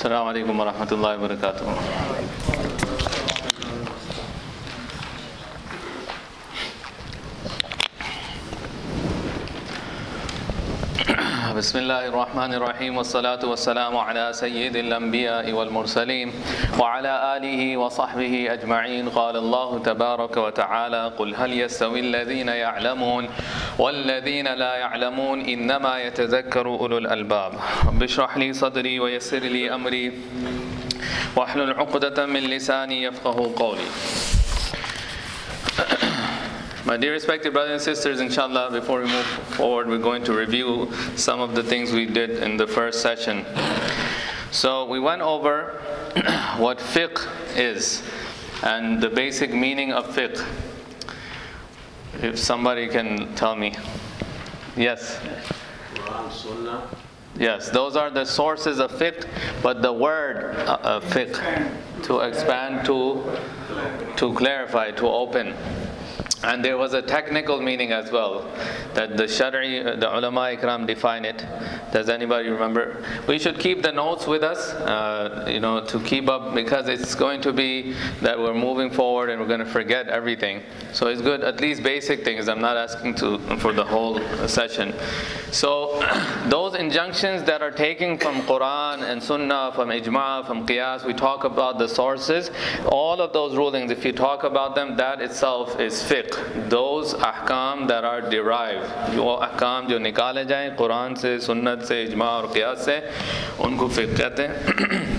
Assalamu alaikum wa rahmatullahi wa barakatuh. بسم الله الرحمن الرحيم والصلاة والسلام على سيد الأنبياء والمرسلين وعلى آله وصحبه أجمعين. قال الله تبارك وتعالى: قل هل يستوي الذين يعلمون والذين لا يعلمون إنما يتذكر أولو الألباب. رب اشرح لي صدري ويسر لي أمري واحلل عقدة من لساني يفقهوا قولي. My dear respected brothers and sisters, inshallah, before we move forward, we're going to review some of the things we did in the first session. So we went over what fiqh is and the basic meaning of fiqh. If somebody can tell me. Yes. Quran, Sunnah. Yes, those are the sources of fiqh, but the word fiqh, to expand, to clarify, to open. And there was a technical meaning as well, that the Shari'i, the ulama ikram define it. Does anybody remember? We should keep the notes with us, to keep up, because it's going to be that we're moving forward and we're going to forget everything. So it's good, at least basic things. I'm not asking for the whole session. So those injunctions that are taken from Quran and Sunnah, from Ijma', from Qiyas, we talk about the sources. All of those rulings, if you talk about them, that itself is fiqh. Those ahkam that are derived, वो ahkam जो निकाले जाएं कुरान से, सुन्नत से, इजमा और क़ियास से, उनको fiqh कहते हैं.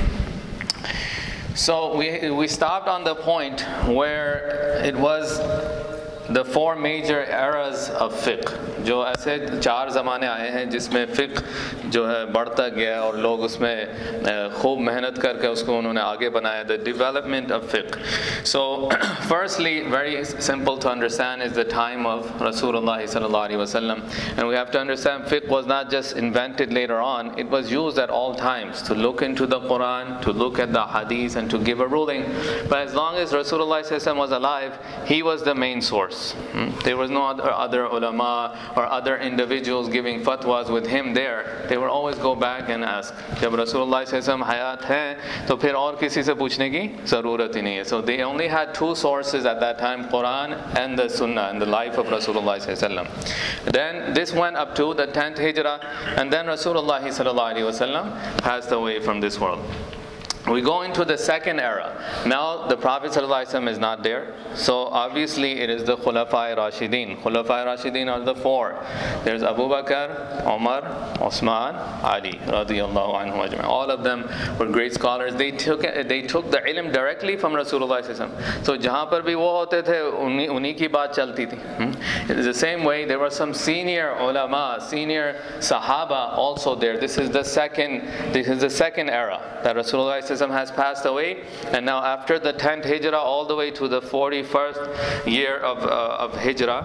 So we stopped on the point where it was the four major eras of fiqh. जो ऐसे चार ज़माने आए हैं जिसमें फ़िक़्ह जो है बढ़ता गया और लोग उसमें खूब मेहनत करके उसको उन्होंने आगे बनाया. The development of fiqh. So firstly, very simple to understand, is the time of Rasulullah sallallahu alaihi wasallam. And we have to understand fiqh was not just invented later on, it was used at all times to look into the Quran, to look at the hadith and to give a ruling. But as long as Rasulullah sallallahu alaihi wasallam was alive, he was the main source. There was no other ulama or other individuals giving fatwas with him there. They would always go back and ask. जब रसूलुल्लाह सल्लल्लाहु अलैहि वसल्लम हयात हैं तो फिर और किसी से पूछने की ज़रूरत ही नहीं है. So they only had two sources at that time, Quran and the Sunnah, and the life of Rasulullah sallallahu alaihi wasallam. Then this went up to the 10th Hijrah, and then Rasulullah sallallahu alaihi wasallam passed away from this world. We go into the second era. Now the Prophet ﷺ is not there. So obviously it is the Khulafai Rashidin. Khulafai Rashidin are the four. There's Abu Bakr, Umar, Osman, Ali radiyallahu anhu ajma'in. All of them were great scholars. They took the ilm directly from Rasulullah ﷺ. So जहाँ पर भी वो होते थे उन्हीं की बात चलती थी. In the same way, there were some senior ulama, senior sahaba also there. This is the second era that Rasulullah has passed away. And now after the 10th Hijrah all the way to the 41st year of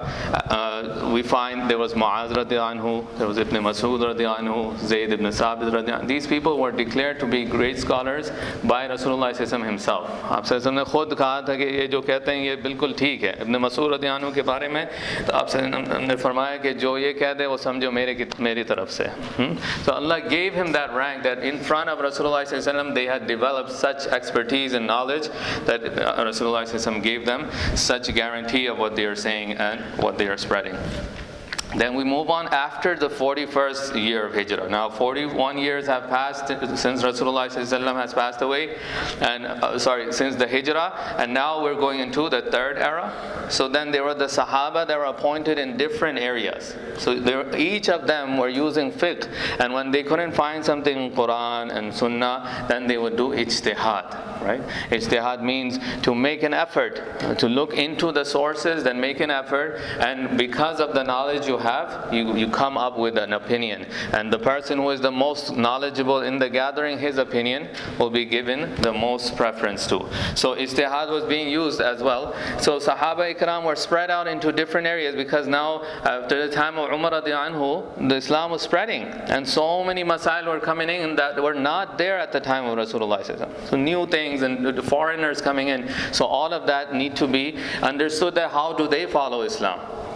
Hijrah, we find there was Mu'az radiallahu anhu, there was Ibn Mas'ud radiallahu anhu, Zayd ibn Sabit radiallahu anhu. These people were declared to be great scholars by Rasulullah himself. आप सल्लल्लाहु ने खुद कहा था कि ये जो कहते हैं ये बिल्कुल ठीक है. Ibn Mas'ud radiallahu anhu के बारे में तो आप ने फरमाया कि जो ये कह दे वो समझो मेरी तरफ से. So Allah gave him that rank, that in front of Rasulullah they had developed such expertise and knowledge that Rasulullah gave them such guarantee of what they are saying and what they are spreading. Then we move on after the 41st year of Hijrah. Now 41 years have passed since Rasulullah has passed away, and since the Hijrah, and now we're going into the third era. So then there were the Sahaba that were appointed in different areas. So each of them were using fiqh, and when they couldn't find something in Quran and Sunnah, then they would do ijtihad. Right? Ijtihad means to make an effort, to look into the sources, then make an effort, and because of the knowledge you have, you come up with an opinion. And the person who is the most knowledgeable in the gathering, his opinion will be given the most preference to. So ijtihad was being used as well. So Sahaba Ikram were spread out into different areas, because now after the time of Umar radiallahu anhu, the Islam was spreading, and so many masail were coming in that were not there at the time of Rasulullah. So new things and the foreigners coming in. So all of that need to be understood, that how do they follow Islam?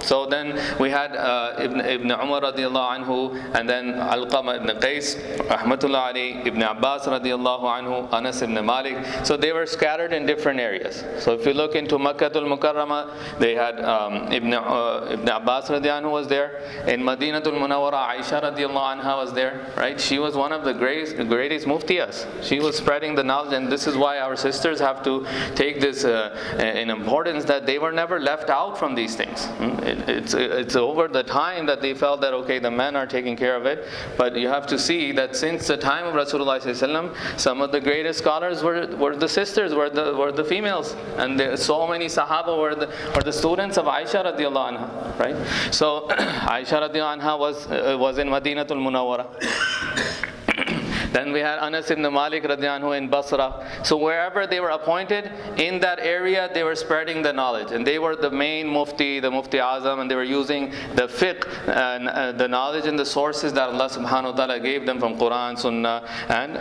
So then we had Ibn Umar radiallahu anhu, and then Alqama ibn Qais, rahmatullah alayhi, Ibn Abbas radiallahu anhu, Anas ibn Malik. So they were scattered in different areas. So if you look into Makkatul Mukarramah, they had Ibn Abbas radiallahu anhu was there. In Madinatul Munawwara, Aisha radiallahu anha was there, right? She was one of the greatest muftiyas. She was spreading the knowledge, and this is why our sisters have to take this in importance, that they were never left out from these things. It's over the time that they felt that, okay, the men are taking care of it, but you have to see that since the time of Rasulullah ﷺ, some of the greatest scholars were the sisters, were the females, and so many Sahaba were the students of Aisha radiallahu anha, right? So Aisha radiallahu anha was in Madinatul Munawwara. Then we had Anas ibn Malik radiallahu anhu in Basra. So wherever they were appointed, in that area they were spreading the knowledge. And they were the main mufti, the Mufti Azam, and they were using the fiqh and the knowledge and the sources that Allah subhanahu wa ta'ala gave them from Quran, Sunnah, and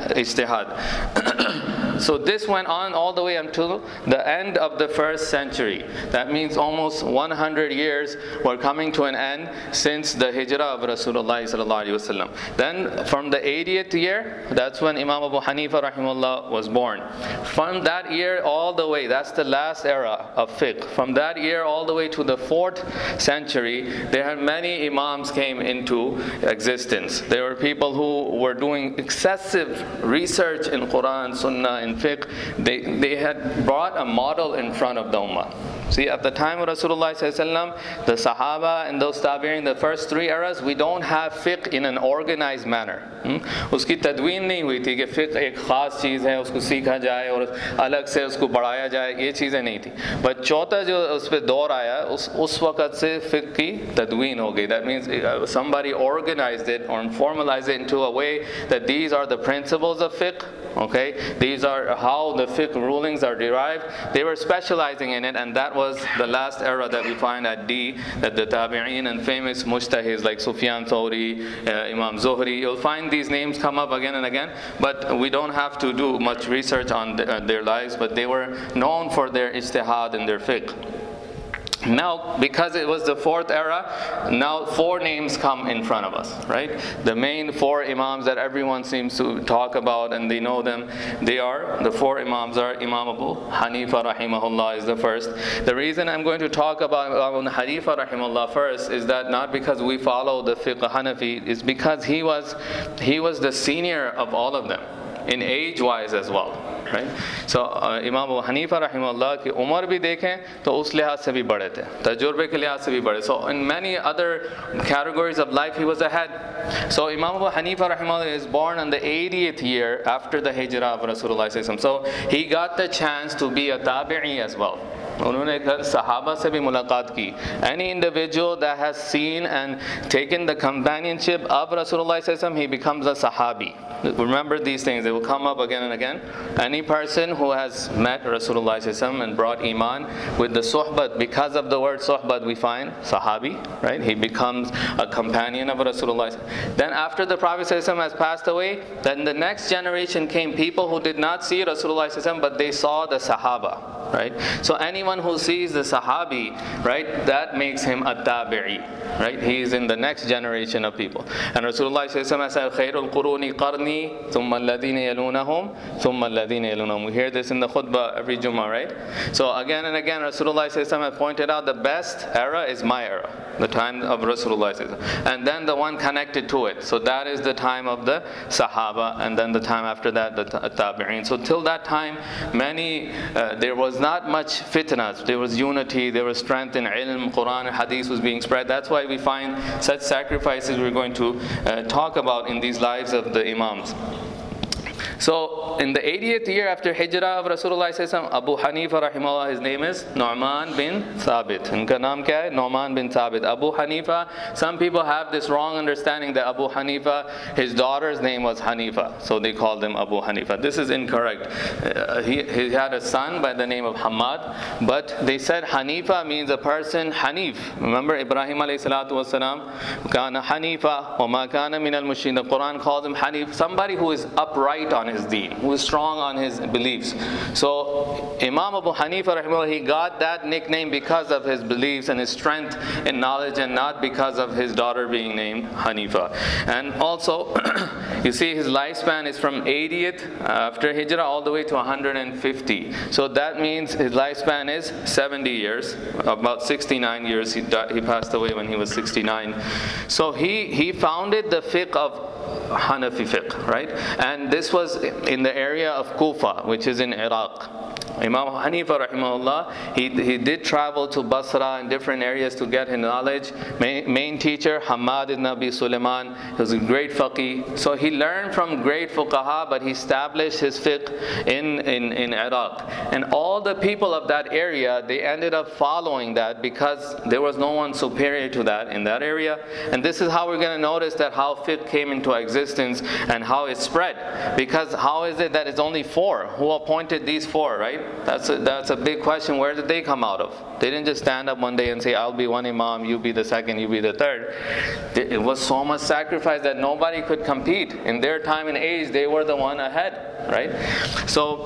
Ijtihad. So this went on all the way until the end of the 1st century. That means almost 100 years were coming to an end since the hijrah of Rasulullah sallallahu alaihi wasallam. Then from the 80th year, that's when Imam Abu Hanifa rahimahullah was born. From that year all the way, that's the last era of fiqh. From that year all the way to the 4th century, there had many imams came into existence. There were people who were doing excessive research in Quran, Sunnah, in fiqh. They had brought a model in front of the ummah. See, at the time of Rasulullah ﷺ, the Sahaba and those Tabi'in, the first 3 eras, we don't have fiqh in an organized manner. उसकी तदवीन नहीं हुई थी कि फ़िक़्ह एक ख़ास चीज़ है, उसको सीखा जाए और अलग से उसको बढ़ाया जाए, ये चीज़ें नहीं थी. बट चौथा जो उस पर दौर आया, उस वक़्त से फ़िक़्ह की तदवीन हो गई. That means somebody organized it or formalized it into a way that these are the principles of fiqh. Okay, these are how the fiqh rulings are derived. They were specializing in it, and that was the last era that we find at D, that the Tabi'in and famous mujtahids like Sufyan Thawri, Imam Zuhri, you'll find these names come up again and again, but we don't have to do much research on their lives, but they were known for their ijtihad and their fiqh. Now, because it was the 4th era, now 4 names come in front of us, right? The main 4 imams that everyone seems to talk about and they know them, the 4 imams are Imam Abu Hanifa rahimahullah is the first. The reason I'm going to talk about Abu Hanifa rahimahullah first is that not because we follow the fiqh Hanafi, is because he was the senior of all of them, in age-wise as well. Right? So Imam Abu Hanifa rahimahullah की उम्र भी देखें तो उस लिहाज से भी बड़े थे, तजुर्बे के लिहाज से भी बड़े. So in many other categories of life he was ahead. So Imam Abu Hanifa rahimahullah is born in the 80th year after the hijrah of Rasulullah sallallahu alaihi wasallam. So he got the chance to be a tabi'i as well. उन्होंने सहाबा से भी मुलाकात की. Any individual that has seen and taken the companionship of Rasulullah sallallahu alaihi wasallam, he becomes a sahabi. Remember these things, they will come up again and again. Any person who has met Rasulullah sallallahu alaihi wasallam and brought iman with the suhbat, because of the word suhbat we find sahabi, right? He becomes a companion of Rasulullah. Then after the Prophet sallallahu alaihi wasallam has passed away, then the next generation came people who did not see Rasulullah sallallahu alaihi wasallam, but they saw the sahaba. Right? So anyone who sees the Sahabi, right, that makes him a tabi'i. Right? He is in the next generation of people. And Rasulullah said, "Khairul quruni qarni, thumma alladhina yalunahum, thumma alladhina yalunahum." We hear this in the khutbah every Jummah, right? So again and again, Rasulullah has pointed out the best era is my era, the time of Rasulullah, and then the one connected to it. So that is the time of the Sahaba, and then the time after that, the Tabi'in. So till that time, there was not much fitnas. There was unity, there was strength in ilm, Quran and Hadith was being spread. That's why we find such sacrifices we're going to talk about in these lives of the Imams. So in the 80th year after Hijrah of Rasulullah Abu Hanifa rahimahullah, his name is Nu'man bin Thabit. Unka naam kya hai? Nu'man bin Thabit. Abu Hanifa, some people have this wrong understanding that Abu Hanifa, his daughter's name was Hanifa, so they called him Abu Hanifa. This is incorrect. He had a son by the name of Hamad, but they said Hanifa means a person, Hanif. Remember Ibrahim alayhi salatu wasalam, Kana Hanifa wa ma kana min al-mushrikin. The Quran calls him Hanif, somebody who is upright on his deen, who is strong on his beliefs. So Imam Abu Hanifa rahimahullah, he got that nickname because of his beliefs and his strength in knowledge, and not because of his daughter being named Hanifa. And also, you see his lifespan is from 80th after Hijrah all the way to 150. So that means his lifespan is 70 years, about 69 years. He passed away when he was 69. So he founded the fiqh of Hanafi fiqh, right? And this was in the area of Kufa, which is in Iraq. Imam Hanifa rahimahullah, he did travel to Basra and different areas to get his knowledge. Main teacher Hamad ibn Abi Sulaiman, he was a great faqih. So he learned from great fuqaha, but he established his fiqh in Iraq. And all the people of that area, they ended up following that because there was no one superior to that in that area. And this is how we're going to notice that how fiqh came into existence and how it spread. Because how is it that it's only 4? Who appointed these 4, right? That's a big question. Where did they come out of? They didn't just stand up one day and say, I'll be one imam, you be the second, you be the third. It was so much sacrifice that nobody could compete. In their time and age, they were the one ahead, right? So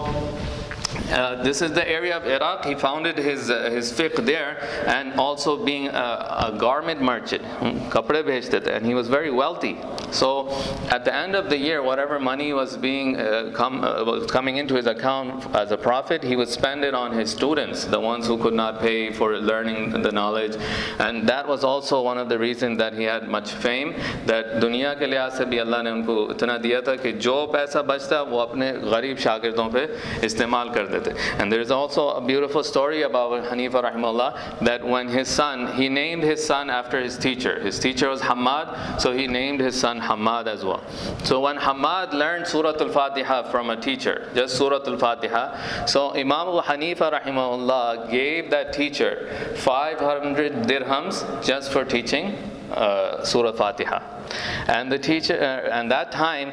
this is the area of Iraq. He founded his fiqh there, and also being a garment merchant, kapde bhejte the, and he was very wealthy. So at the end of the year, whatever money was being was coming into his account as a profit, he would spend it on his students, the ones who could not pay for learning the knowledge. And that was also one of the reasons that he had much fame, that दुनिया के लिहाज से भी अल्लाह ने उनको इतना दिया था कि जो पैसा बचता वो अपने गरीब शागिर्दों पे इस्तेमाल कर देते. And there is also a beautiful story about Hanifa rahimahullah, that when his son, he named his son after his teacher. His teacher was Hamad, so he named his son Hamad as well. So when Hamad learned Surah Al-Fatiha from a teacher, just Surah Al-Fatiha, so Imam Abu Hanifa rahimahullah gave that teacher 500 dirhams just for teaching Surah Fatiha. And the teacher, and that time,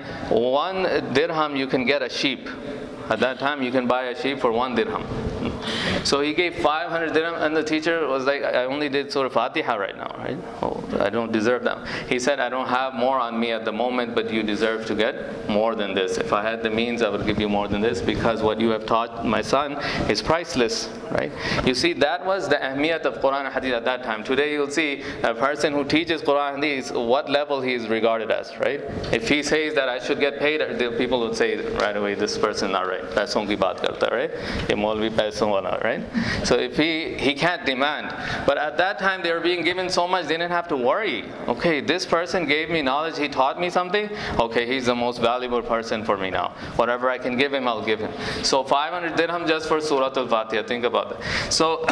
1 dirham you can get a sheep. At that time, you can buy a sheep for 1 dirham. So he gave 500 dirham, and the teacher was like, I only did Surah Fatiha right now, right? Oh, I don't deserve that. He said, I don't have more on me at the moment, but you deserve to get more than this. If I had the means, I would give you more than this, because what you have taught my son is priceless, right? You see, that was the ahmiyat of Quran and Hadith at that time. Today you'll see a person who teaches Quran and Hadith, what level he is regarded as, right? If he says that I should get paid, the people would say right away, this person not right. Paison ki baat karta, right? Ye Maulvi paison wala, right? So if he can't demand. But at that time they were being given so much, they didn't have to worry. Okay, this person gave me knowledge, he taught me something. Okay, he's the most valuable person for me now. Whatever I can give him, I'll give him. So 500 dirham just for Surah Al-Fatiha. Think about that. So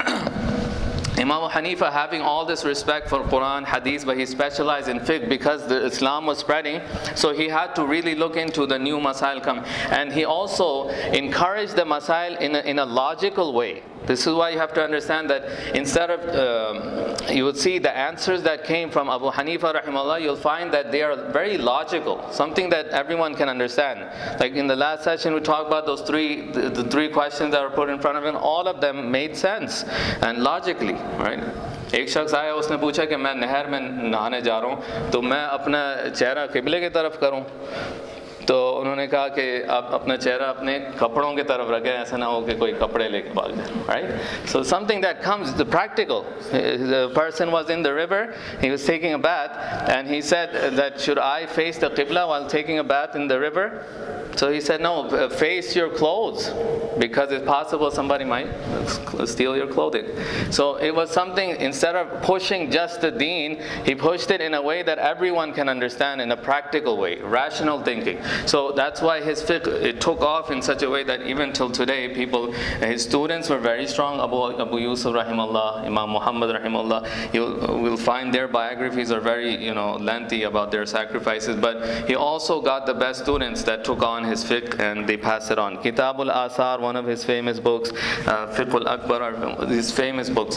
Imam Hanifa, having all this respect for Quran, Hadith, but he specialized in fiqh because the Islam was spreading. So he had to really look into the new masail come. And he also encouraged the masail in a logical way. This is why you have to understand that instead of, you would see the answers that came from Abu Hanifa rahimahullah, you'll find that they are very logical, something that everyone can understand. Like in the last session we talked about those the three questions that were put in front of him, all of them made sense and logically, right? एक शख्स आया, उसने पूछा कि मैं नहर में नहाने जा रहा हूँ, तो मैं अपना चेहरा किबले की तरफ करूँ? तो उन्होंने कहा कि आप अपना चेहरा अपने कपड़ों की तरफ रखें, ऐसा ना हो कि कोई कपड़े लेके भाग जाए, right? So something that comes, the practical. The person was in the river, he was taking a bath, and he said that should I face the Qibla while taking a bath in the river? So he said, no, face your clothes, because it's possible somebody might steal your clothing. So it was something, instead of pushing just the deen, he pushed it in a way that everyone can understand, in a practical way, rational thinking. So that's why his fiqh, it took off in such a way that even till today, people, his students were very strong. Abu Yusuf rahimahullah, Imam Muhammad rahimahullah, you will find their biographies are very, lengthy about their sacrifices. But he also got the best students that took on his fiqh and they passed it on. Kitabul Asar, one of his famous books, Fiqhul Akbar, are these famous books.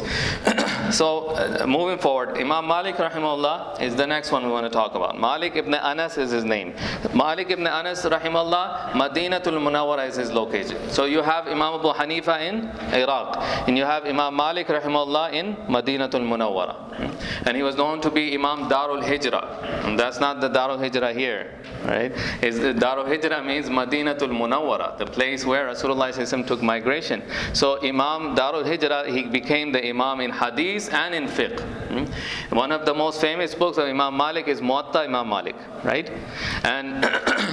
So moving forward, Imam Malik rahimahullah is the next one we want to talk about. Malik ibn Anas is his name. Malik ibn Anas rahimahullah, Madinatul Munawwara is his location. So you have Imam Abu Hanifa in Iraq, and you have Imam Malik rahimahullah in Madinatul Munawwara. And he was known to be Imam Darul Hijrah. And that's not the Darul Hijrah here, right? Darul Hijrah means means Madinatul Munawwara, the place where Rasulullah took migration. So Imam Darul Hijrah, he became the Imam in Hadith and in Fiqh. One of the most famous books of Imam Malik is Muwatta Imam Malik, right? And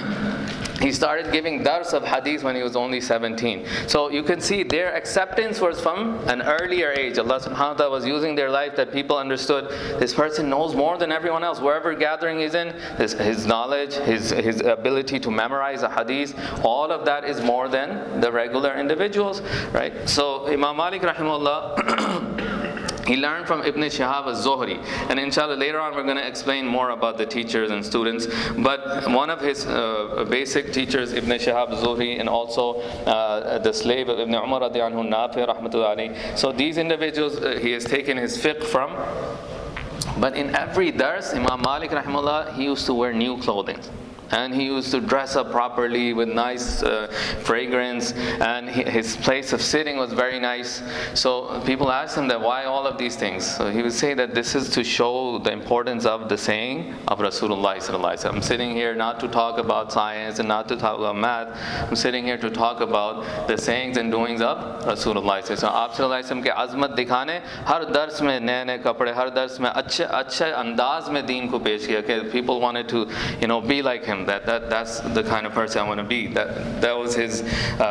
he started giving dars of hadith when he was only 17. So you can see their acceptance was from an earlier age. Allah subhanahu wa ta'ala was using their life that people understood this person knows more than everyone else. Wherever gathering is in, his knowledge, his ability to memorize a hadith, all of that is more than the regular individuals, right? So Imam Malik rahimahullah, he learned from Ibn Shihab az-Zuhri, and inshallah later on we're going to explain more about the teachers and students. But one of his basic teachers, Ibn Shihab az-Zuhri, and also the slave of Ibn Umar radiallahu anhu, Nafi rahmatullahi alayhi. So these individuals he has taken his fiqh from. But in every dars, Imam Malik rahimahullah, he used to wear new clothing. And he used to dress up properly with nice fragrance, and his place of sitting was very nice. So people asked him that why all of these things. So he would say that this is to show the importance of the saying of Rasulullah sallallahu alaihi wasallam. I'm sitting here not to talk about science and not to talk about math. I'm sitting here to talk about the sayings and doings of Rasulullah sallallahu alaihi wasallam. आप sallallahu alaihi wasallam के अज़मत दिखाने हर दर्स में नए कपड़े, हर दर्स में अच्छे अंदाज में दीन को पेश किया कि people wanted to be like him. That's the kind of person I want to be. That was his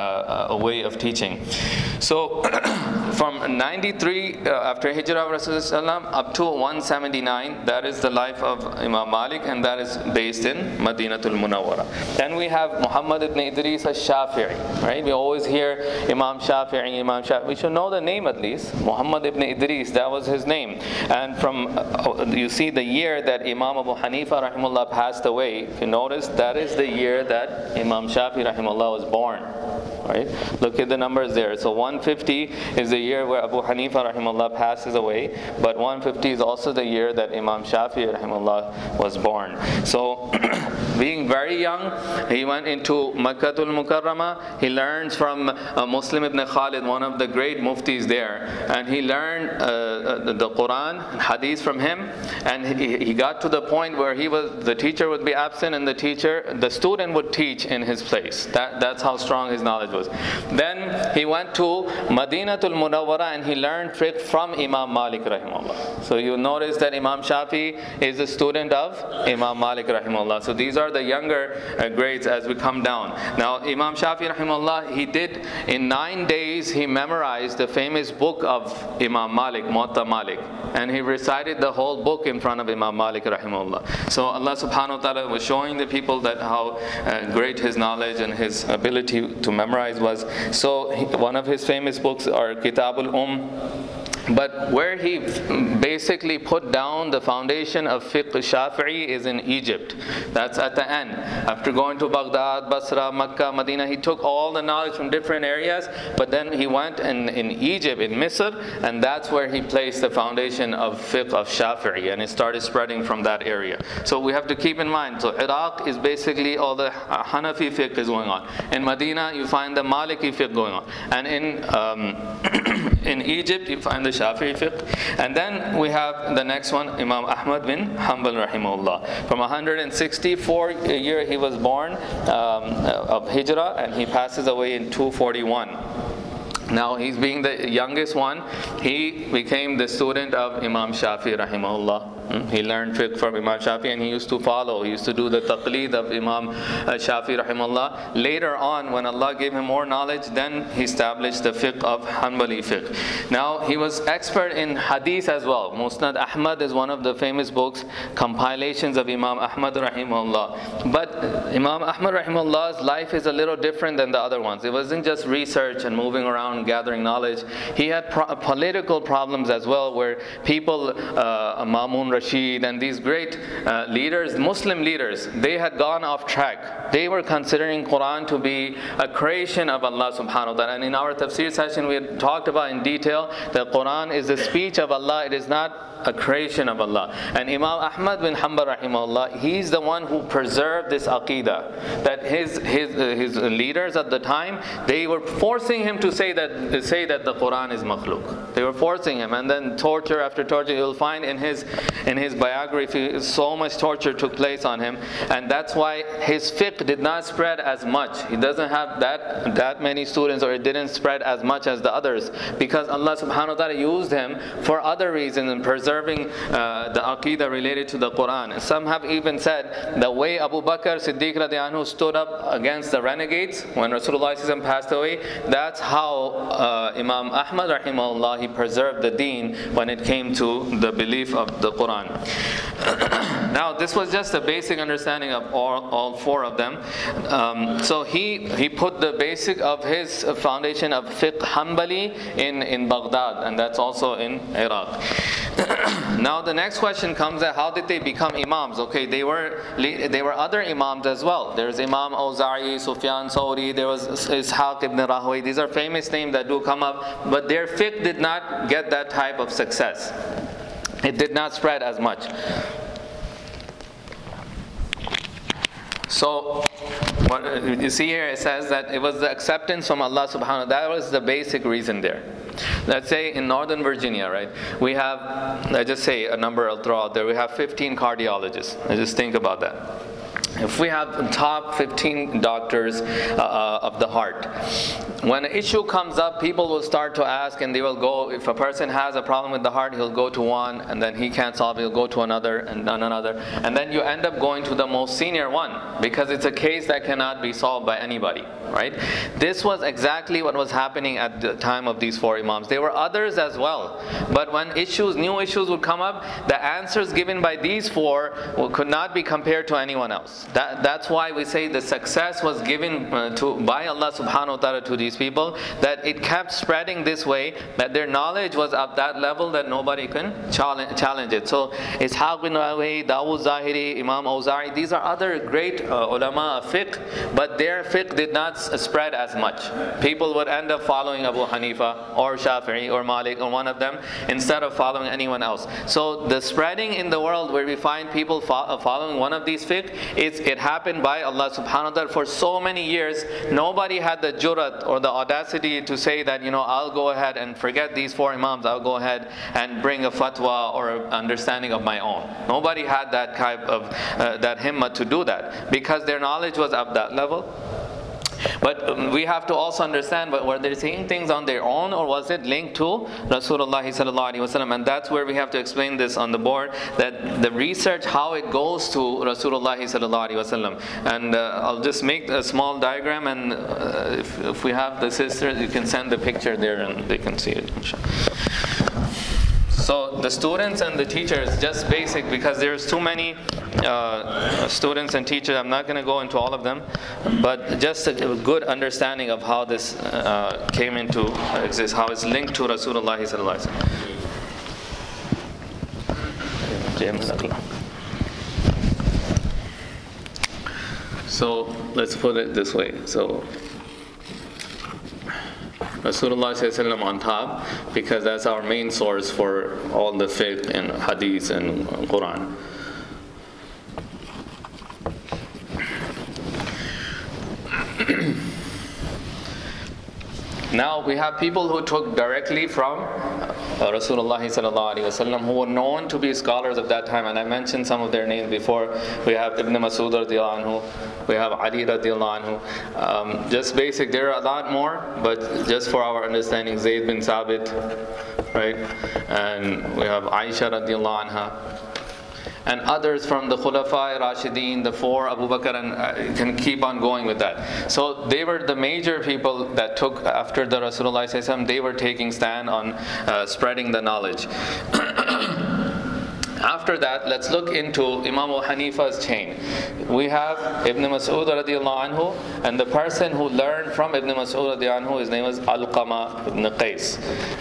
way of teaching. So from 93 after Hijrah of Rasulullah up to 179, that is the life of Imam Malik, and that is based in Madinatul Munawwara. Then we have Muhammad ibn Idris al-Shafi'i, right? We always hear Imam Shafi'i. We should know the name at least. Muhammad ibn Idris, that was his name. And from you see the year that Imam Abu Hanifa rahimahullah passed away. If you notice, that is the year that Imam Shafi'i rahimahullah was born. Right? Look at the numbers there. So 150 is the year where Abu Hanifa rahimahullah passes away, but 150 is also the year that Imam Shafi'i rahimahullah was born. So being very young, he went into Makkatul Mukarramah. He learns from Muslim ibn Khalid, one of the great muftis there, and he learned the Quran and Hadith from him. And he got to the point where the teacher would be absent, and the student would teach in his place. That's how strong his knowledge was. Then he went to Madinatul Munawwara and he learned fiqh from Imam Malik rahimahullah. So you notice that Imam Shafi is a student of Imam Malik rahimahullah. So these are the younger grades as we come down. Now Imam Shafi rahimahullah, he did in 9 days, he memorized the famous book of Imam Malik, Muwatta Malik, and he recited the whole book in front of Imam Malik rahimahullah. So Allah subhanahu wa ta'ala was showing the people that how great his knowledge and his ability to memorize was. So one of his famous books are Kitabul But where he basically put down the foundation of fiqh Shafi'i is in Egypt. That's at the end. After going to Baghdad, Basra, Makkah, Medina, he took all the knowledge from different areas, but then he went in Egypt, in Misr, and that's where he placed the foundation of fiqh of Shafi'i, and it started spreading from that area. So we have to keep in mind, so Iraq is basically all the Hanafi fiqh is going on. In Medina, you find the Maliki fiqh going on. And in Egypt, you find the Shafi'i fiqh. And then we have the next one, Imam Ahmad bin Hanbal rahimahullah. From 164 year he was born of Hijrah, and he passes away in 241. Now he's being the youngest one, he became the student of Imam Shafi rahimahullah. He learned fiqh from Imam Shafi, and he used to do the taqleed of Imam Shafi rahimahullah. Later on, when Allah gave him more knowledge, then he established the fiqh of Hanbali fiqh. Now he was expert in hadith as well. Musnad Ahmad is one of the famous books, compilations of Imam Ahmad rahimahullah. But Imam Ahmad rahimahullah's life is a little different than the other ones. It wasn't just research and moving around gathering knowledge. He had political problems as well, where people, Mamun Rashid and these great leaders, Muslim leaders, they had gone off track. They were considering Quran to be a creation of Allah subhanahu wa ta'ala. And in our tafsir session we had talked about in detail that Quran is the speech of Allah, it is not a creation of Allah. And Imam Ahmad bin Hanbal rahimahullah, he's the one who preserved this aqidah, that his leaders at the time, they were forcing him to say that the Quran is makhluk. They were forcing him, and then torture after torture. You'll find in his biography, so much torture took place on him, and that's why his fiqh did not spread as much. He doesn't have that many students, or it didn't spread as much as the others, because Allah subhanahu wa ta'ala used him for other reasons in preserving the aqidah related to the Quran. Some have even said the way Abu Bakr Siddiq radiallahu anhu stood up against the renegades when Rasulullah passed away, that's how Imam Ahmad rahimahullah, he preserved the deen when it came to the belief of the Quran. Now this was just a basic understanding of all four of them. So he put the basic of his foundation of fiqh Hanbali in Baghdad, and that's also in Iraq. Now the next question comes that how did they become imams? Okay, they were other imams as well. There's Imam Awza'i, Sufyan Thawri, there was Ishaq ibn Rahway. These are famous names that do come up, but their fiqh did not get that type of success. It did not spread as much. So what you see here, it says that it was the acceptance from Allah subhanahu wa ta'ala. That was the basic reason there. Let's say in Northern Virginia, right, we have, let's just say a number I'll throw out there, we have 15 cardiologists. Let's just think about that. If we have the top 15 doctors of the heart, when an issue comes up, people will start to ask, and they will go, if a person has a problem with the heart, he'll go to one, and then he can't solve it, he'll go to another, and another, and then you end up going to the most senior one, because it's a case that cannot be solved by anybody, right? This was exactly what was happening at the time of these four imams. There were others as well, but when new issues would come up, the answers given by these four could not be compared to anyone else. That's why we say the success was given by Allah subhanahu wa ta'ala to these people, that it kept spreading this way, that their knowledge was at that level that nobody can challenge it. So Ishaq bin Rahway, Dawud Zahiri, Imam Awza'i, these are other great ulama of fiqh, but their fiqh did not spread as much. People would end up following Abu Hanifa or Shafi'i or Malik or one of them instead of following anyone else. So the spreading in the world where we find people following one of these fiqh, it happened by Allah subhanahu wa ta'ala for so many years. Nobody had the jurat or the audacity to say that, I'll go ahead and forget these four imams, I'll go ahead and bring a fatwa or an understanding of my own. Nobody had that type of that himmah to do that, because their knowledge was at that level. But we have to also understand, were they saying things on their own, or was it linked to Rasulullah sallallahu alaihi wasallam? And that's where we have to explain this on the board, that the research, how it goes to Rasulullah sallallahu alaihi wasallam. And I'll just make a small diagram, and if we have the sisters, you can send the picture there and they can see it, inshallah. So the students and the teachers, just basic, because there's too many students and teachers, I'm not going to go into all of them, but just a good understanding of how this came into exist, how it's linked to Rasulullah sallallahu alaihi wasallam. So let's put it this way. So Rasulullah sallallahu on top, because that's our main source for all the fiqh and hadith and Quran. Now we have people who took directly from Rasulullah sallallahu alaihi wasallam, who were known to be scholars of that time, and I mentioned some of their names before. We have Ibn Mas'ud radiyallahu anhu, we have Ali radiyallahu anhu. Just basic, there are a lot more, but just for our understanding, Zayd bin Thabit, right? And we have Aisha radiyallahu anha. And others from the Khulafa Rashideen, the four, Abu Bakr, and can keep on going with that. So they were the major people that took after the Rasulullah sallallahu alaihi wasallam. They were taking stand on spreading the knowledge. After that, let's look into Imam Abu Hanifa's chain. We have Ibn Mas'ud radiyallahu anhu, and the person who learned from Ibn Mas'ud radiyallahu anhu, his name was Alqama ibn Qais.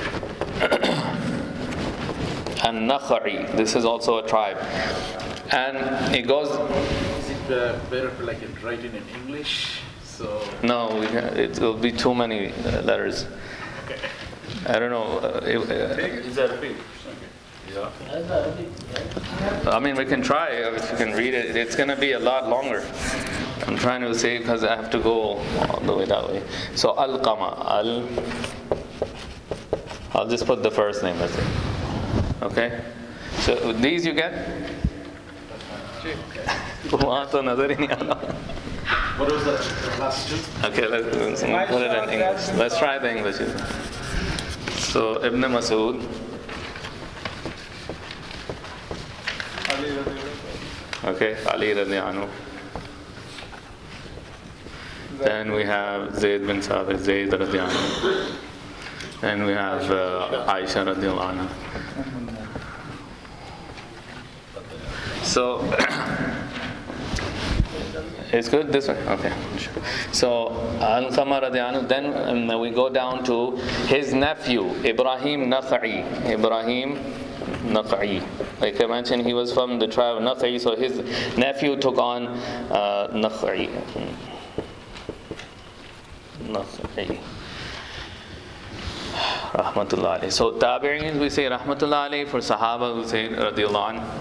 And Nakha'i, this is also a tribe. And it goes... Is it better for like writing in English? So no, it will be too many letters. Okay. I don't know. Is that a big? Yeah. I mean, we can try if you can read it. It's going to be a lot longer. I'm trying to say because I have to go all the way that way. So Alqama, I'll just put the first name, that's it. Okay? So these you get? वहाँ तो नजर ही नहीं आ रहा. What was the last two? Okay, let's put it in English. Let's try the English. So Ibn Masud. Okay, Ali radiallahu anhu. Then we have Zayd bin Sabit, Zayd radiallahu anhu. Then we have Aisha radiallahu anha. So it's good this way? Okay. So Al-Qamar radiallahu anhu, then we go down to his nephew, Ibrahim Naq'i. Ibrahim Naq'i. Like I mentioned, he was from the tribe of Naq'i, so his nephew took on Naq'i. Naq'i. Rahmatullah alayhi. So Tabi'in we say Rahmatullah alayhi, for Sahaba we say Radiallahu anhu.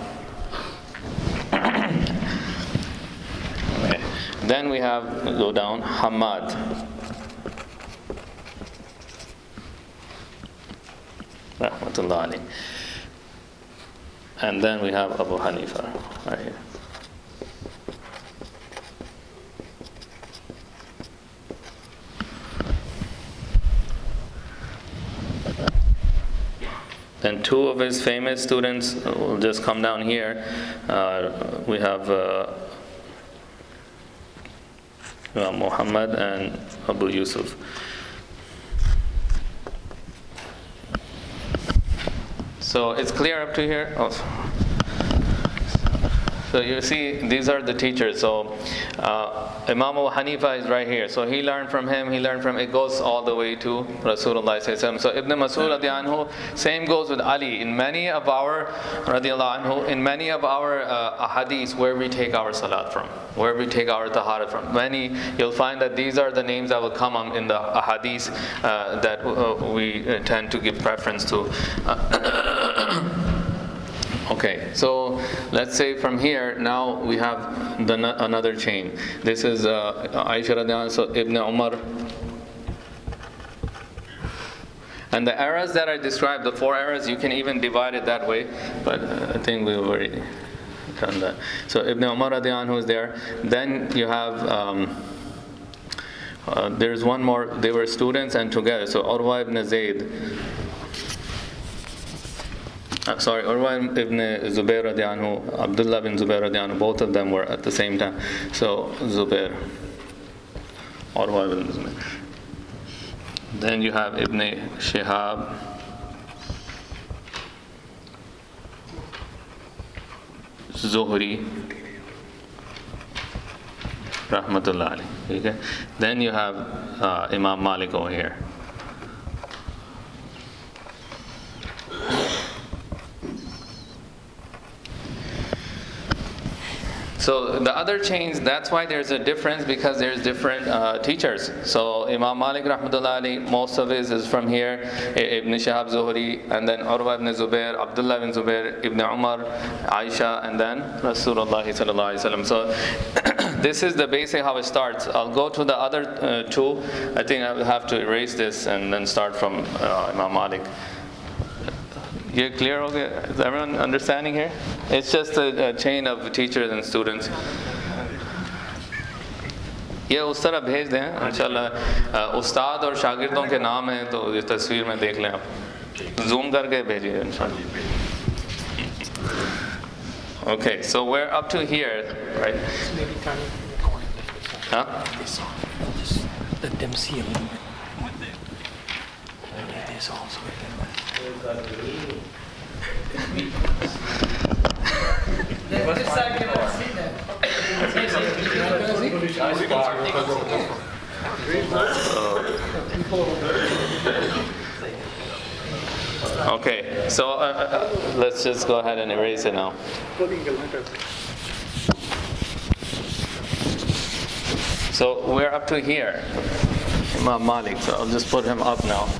Okay. Then we have, go down, Hamad. Rahmatullah alayhi. And then we have Abu Hanifa right here. Then two of his famous students will just come down here. We have Muhammad and Abu Yusuf. So it's clear up to here? Oh. So you see, these are the teachers. So Imam Abu Hanifa is right here. So he learned from him, it goes all the way to Rasulullah. So Ibn Masud radiallahu anhu, same goes with Ali. In many of our radiallahu anhu, in many of our ahadith, where we take our salat from, where we take our taharat from, many, you'll find that these are the names that will come in the ahadith that we tend to give preference to. Okay, so let's say from here, now we have another chain. This is Aisha radiallahu anha, so Ibn Umar. And the eras that I described, the 4 eras, you can even divide it that way, but I think we've already done that. So Ibn Umar radiallahu anhu is there. Then you have, there's one more, they were students and together. So Urwa ibn Zayd. Urwa ibn Zubair radiallahu anhu, Abdullah bin Zubair radiallahu anhu, both of them were at the same time. So Zubair, Urwa ibn Zubair. Then you have Ibn Shihab, Zuhri, Rahmatullah alayhi. Okay. Then you have Imam Malik over here. So the other chains, that's why there's a difference, because there's different teachers. So Imam Malik rahmatullah alayhi, most of his is from here, Ibn Shihab Zuhri, and then Urwa ibn Zubair, Abdullah ibn Zubair, Ibn Umar, Aisha, and then Rasulullah sallallahu alaihi wasallam. So this is the basic how it starts. I'll go to the other two. I think I will have to erase this and then start from Imam Malik. You clear? Okay? Is everyone understanding here? It's just a chain of teachers and students. ये उस तरह भेज दें इंशाल्लाह. उस्ताद और शागिर्दों के नाम हैं तो इस तस्वीर में देख लें आप. Zoom करके भेजिए इंशाल्लाह. Okay, so we're up to here, right? Huh? Let them see a little bit. This also. Okay, so let's just go ahead and erase it now. So we're up to here, Imam Malik. So I'll just put him up now.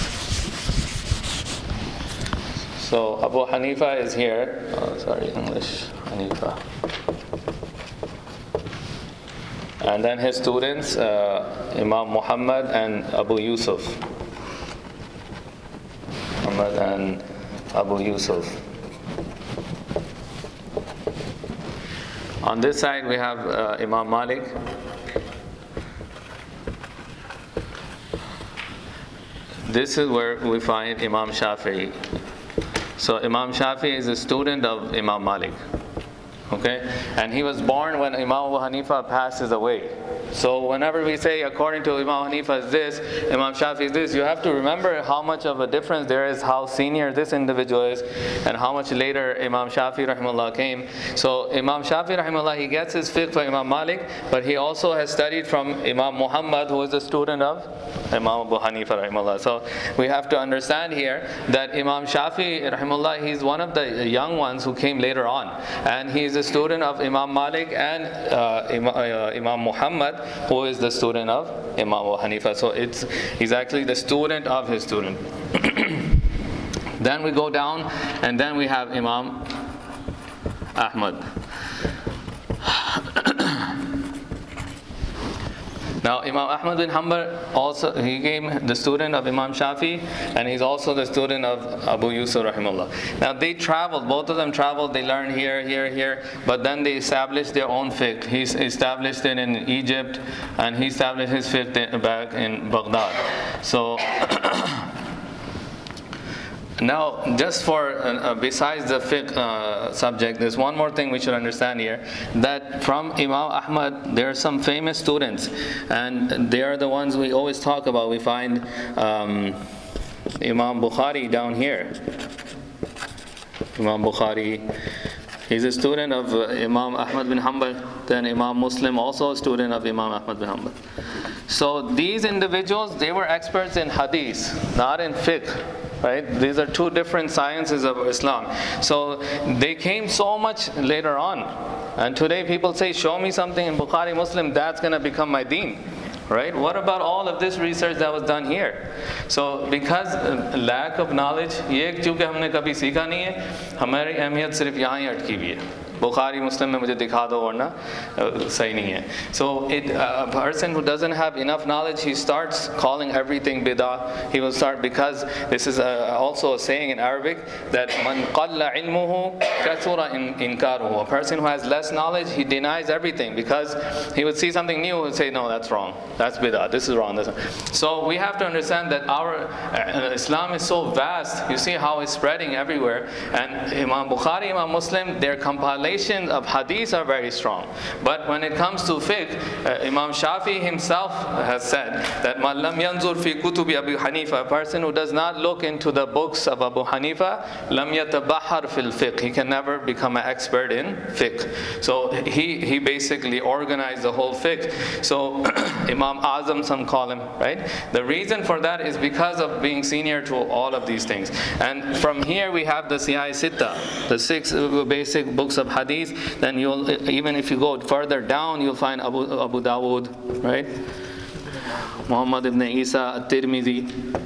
So Abu Hanifa is here. Oh, sorry, English. Hanifa. And then his students, Imam Muhammad and Abu Yusuf. Ahmad and Abu Yusuf. On this side we have Imam Malik. This is where we find Imam Shafi'i. So Imam Shafi'i is a student of Imam Malik. Okay? And he was born when Imam Abu Hanifa passes away. So whenever we say according to Imam Hanifa is this, Imam Shafi is this, you have to remember how much of a difference there is, how senior this individual is, and how much later Imam Shafi rahimahullah came. So Imam Shafi rahimahullah, he gets his fiqh from Imam Malik, but he also has studied from Imam Muhammad, who is a student of Imam Abu Hanifa rahimahullah. So we have to understand here that Imam Shafi rahimahullah, he's one of the young ones who came later on, and he's a student of Imam Malik and Imam Muhammad, who is the student of Imam Abu Hanifa. So he's actually the student of his student. Then we go down, and then we have Imam Ahmad. Now Imam Ahmad bin Hanbal also, he became the student of Imam Shafi, and he's also the student of Abu Yusuf rahimahullah. Now they traveled, both of them traveled, they learned here, but then they established their own fiqh. He established it in Egypt, and he established his fiqh back in Baghdad. So now, just for besides the fiqh subject, there's one more thing we should understand here, that from Imam Ahmad there are some famous students, and they are the ones we always talk about. We find Imam Bukhari down here. Imam Bukhari, he's a student of Imam Ahmad bin Hanbal. Then Imam Muslim, also a student of Imam Ahmad bin Hanbal. So these individuals, they were experts in hadith, not in fiqh. Right? These are two different sciences of Islam. So they came so much later on. And today people say, show me something in Bukhari, Muslim, that's going to become my deen. Right? What about all of this research that was done here? So because lack of knowledge, ये चूँकि हमने कभी सीखा नहीं है, हमारी अहमियत सिर्फ यहाँ ही अटकी हुई है. Bukhari, Muslim में मुझे दिखा दो वरना सही नहीं है. So a person who doesn't have enough knowledge, he starts calling everything bid'ah. He will start, because this is also a saying in Arabic, that man qalla ilmuhu kathura inkaruhu. A person who has less knowledge, he denies everything, because he would see something new and say, no, that's wrong, that's bid'ah, this is wrong. So we have to understand that our Islam is so vast. You see how it's spreading everywhere. And Imam Bukhari, Imam Muslim, their compilation of hadith are very strong. But when it comes to fiqh, Imam Shafi himself has said that man lam yanzur fi kutubi Abu Hanifa, a person who does not look into the books of Abu Hanifa, lam yatabahhar fil fiqh, he can never become an expert in fiqh. So he basically organized the whole fiqh. So Imam Azam, some call him, right? The reason for that is because of being senior to all of these things. And from here we have the Siyai Sitta, the 6 basic books of hadith. Then you'll, even if you go further down, you'll find Abu Dawood, right? Muhammad ibn Isa at-Tirmidhi,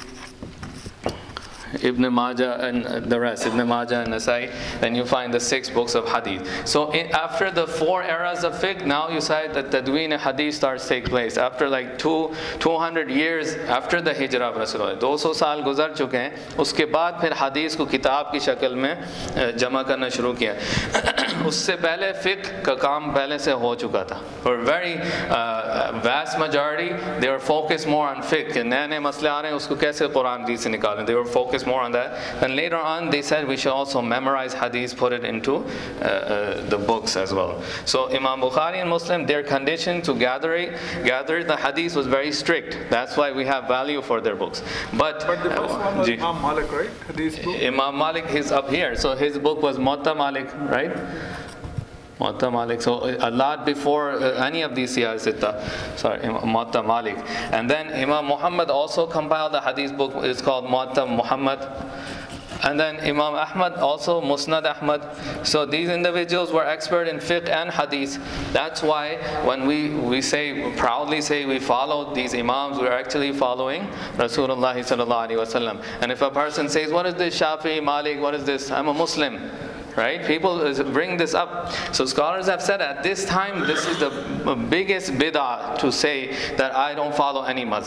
Ibn Majah and the rest, Ibn Majah and Nasai. Then you find the 6 books of hadith. So after the 4 eras of fiqh, now you say that Tadween hadith starts to take place. After like 200 years after the hijrah of Rasulullah, 200 साल गुजर चुके हैं, उसके बाद फिर hadith को किताब की शक्ल में जमा करना शुरू किया. उससे पहले fiqh का काम पहले से हो चुका था. For a very vast majority, they were focused more on fiqh. नए-नए मसले आ रहे हैं, उसको कैसे कुरान हदीस से निकालें. They were focused more on that. And later on they said we should also memorize hadith, put it into the books as well. So Imam Bukhari and Muslim, their condition to gather the hadith was very strict. That's why we have value for their books. But the first one was Imam Malik, right? Hadith book? Imam Malik is up here. So his book was Muwatta Malik, right? Muwatta Malik. So a lot before any of these Siyai Sitta. Sorry, Muwatta Malik. And then Imam Muhammad also compiled a hadith book. It's called Muwatta Muhammad. And then Imam Ahmad also, Musnad Ahmad. So these individuals were expert in fiqh and hadith. That's why when we proudly say we follow these imams, we're actually following Rasulullah sallallahu alaihi wasallam. And if a person says, what is this Shafi, Malik, what is this? I'm a Muslim. Right? People bring this up. So scholars have said at this time, this is the biggest bid'ah to say that I don't follow any mazhab.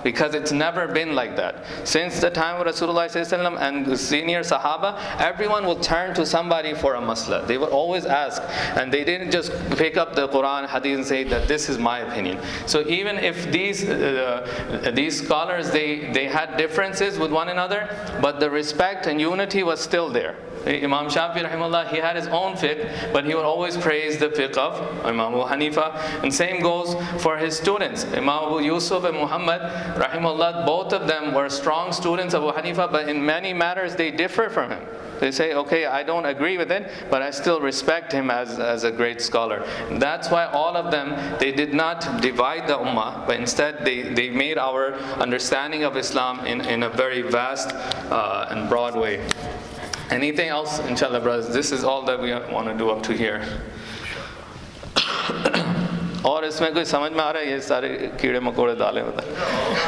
because it's never been like that. Since the time of Rasulullah ﷺ and the senior Sahaba, everyone will turn to somebody for a masla. They would always ask, and they didn't just pick up the Quran, Hadith and say that this is my opinion. So even if these scholars, they had differences with one another, but the respect and unity was still there. Imam Shafi rahimahullah, he had his own fiqh, but he would always praise the fiqh of Imam Abu Hanifa. And same goes for his students. Imam Abu Yusuf and Muhammad rahimahullah, both of them were strong students of Abu Hanifa, but in many matters they differ from him. They say, okay, I don't agree with it, but I still respect him as a great scholar. And that's why all of them, they did not divide the ummah, but instead they made our understanding of Islam in a very vast and broad way. Anything else, inshallah, brothers? This is all that we want to do up to here. और इसमें कोई समझ में आ रहा है ये सारे कीड़े मकोड़े डाले होता है?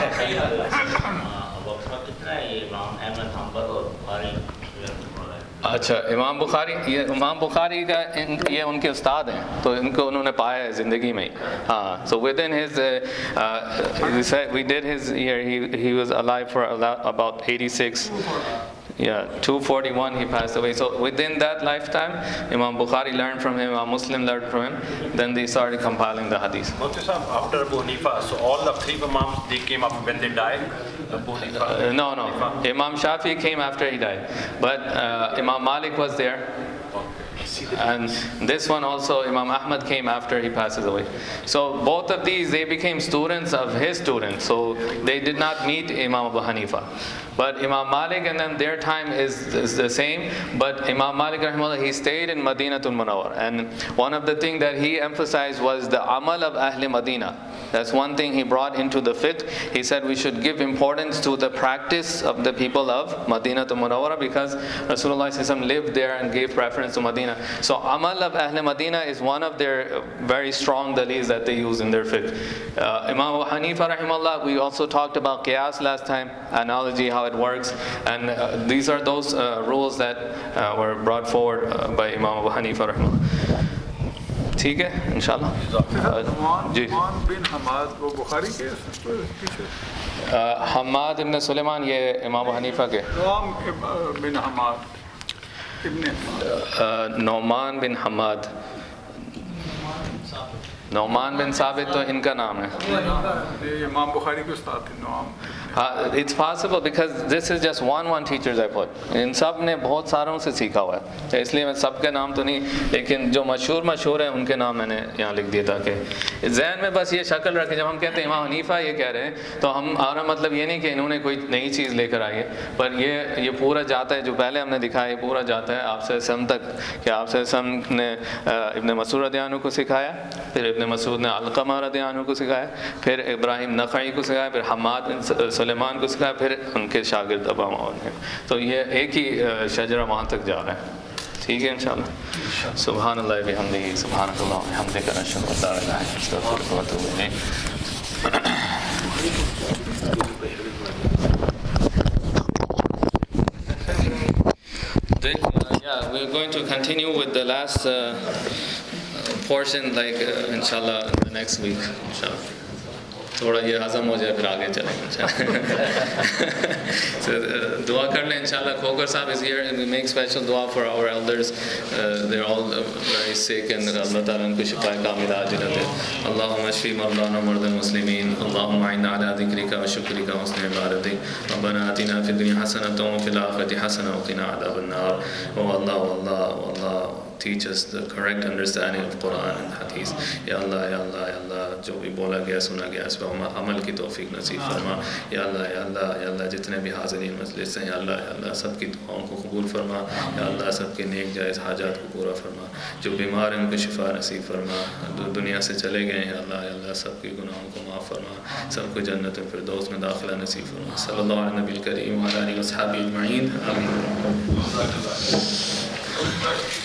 अच्छा, इमाम बुखारी का ये उनके उस्ताद हैं, तो इनको उन्होंने पाया है ज़िंदगी में ही. हाँ, so within his we did his year, he was alive for about 86. Yeah, 241 he passed away. So within that lifetime, Imam Bukhari learned from him, Imam Muslim learned from him. Then they started compiling the hadith. Mufti Sahib, after Abu Hanifa, so all the three Imams, they came up when they died? Abu Hanifa? No. Imam Shafi came after he died. But Imam Malik was there. And this one also, Imam Ahmad came after he passes away. So both of these, they became students of his students. So they did not meet Imam Abu Hanifa. But Imam Malik and then their time is the same. But Imam Malik rahimahullah, he stayed in Madinatul Munawwar. And one of the things that he emphasized was the amal of Ahl Madinah. That's one thing he brought into the fiqh. He said we should give importance to the practice of the people of Madinatul Munawwara, because Rasulullah ﷺ lived there and gave preference to Madinah. So amal of Ahl Madinah is one of their very strong dalils that they use in their fiqh. Imam Abu Hanifa rahimahullah, we also talked about qiyas last time, analogy, how it works. And these are those rules that were brought forward by Imam Abu Hanifa rahimahullah. ठीक है इंशाल्लाह जी. बिन हमाद वो बुखारी के पीछे हमाद इब्न सुलेमान ये इमाम Hanifa के बिन हमाद नौमान बिन हमाद नौमान बिन साबित तो इनका नाम है. इमाम बुखारी के उस्ताद थे Nauman. It's possible because this is just one teachers I put. इन सब ने बहुत सारों से सीखा हुआ है, इसलिए मैं सबके नाम तो नहीं, लेकिन जो मशहूर हैं उनके नाम मैंने यहाँ लिख दिया ताकि ज़हन में बस ये शक्ल रखे. जब हम कहते हैं इमाम हनीफा ये कह रहे हैं तो हमारा मतलब ये नहीं कि इन्होंने कोई नई चीज़ लेकर आई है, पर ये पूरा जाता है जो पहले हमने दिखाया, ये पूरा जाता है आपसे सम तक कि आपसे सम ने इब्न मसूद रदियल्लाहु अन्हु को सिखाया, फिर इब्न मसूद ने अलक़मा रदियल्लाहु अन्हु को सिखाया, फिर इब्राहिम नख़ई को सिखाया, फिर हम्माद बिन सुलेमान को सिखाया, फिर उनके शागिर्द अबू माऊन हैं. तो ये एक ही शजरा वहाँ तक जा रहा है. ठीक है इंशाल्लाह. सुब्हानल्लाह बिहम्दिही सुब्हानकल्लाह व बिहम्दिका अशहदु अन ला इलाहा इल्ला अंता अस्तगफिरुका व अतूबु इलैक. Yeah, we're going to continue with the last portion, like inshallah, the next week, inshallah. थोड़ा ये हज़म हो जाए फिर आगे चलेंगे इंशाल्लाह. So दुआ कर लें इंशाल्लाह. खोकर साहब is here and we make special dua for our elders. They're all very sick and Allah Ta'ala उनको शिफा कामिला अजर दे. Allahumma shfi mardana mardal muslimin. Allahumma inna ala dhikrika wa shukrika wa husni ibadatik. Rabbana atina fid dunya hasanatan wa fil akhirati hasanatan wa qina adhaban nar. Allah teach us the correct understanding of Quran and Hadith. Ya Allah, जो भी बोला गया सुना गया इस पर अमल की तौफीक नसीब फरमा. या अल्लाह जितने भी हाज़रीन मजलिस हैं या अल्लाह सबकी दुआओं को कबूल फरमा. या अल्लाह सबके नेक जायज़ हाजात को पूरा फरमा. जो बीमार हैं उनको शिफा नसीब फरमा. दुनिया से चले गए हैं अल्लाह सबके गुनाहों को माफ़ फरमा. सबको जन्नत फिरदौस में दाखिला नसीब फरमा. सल्लल्लाहु अलैहि नबील करीम व अला आलिहि व अस्हाबिहि अजमईन. आमीन.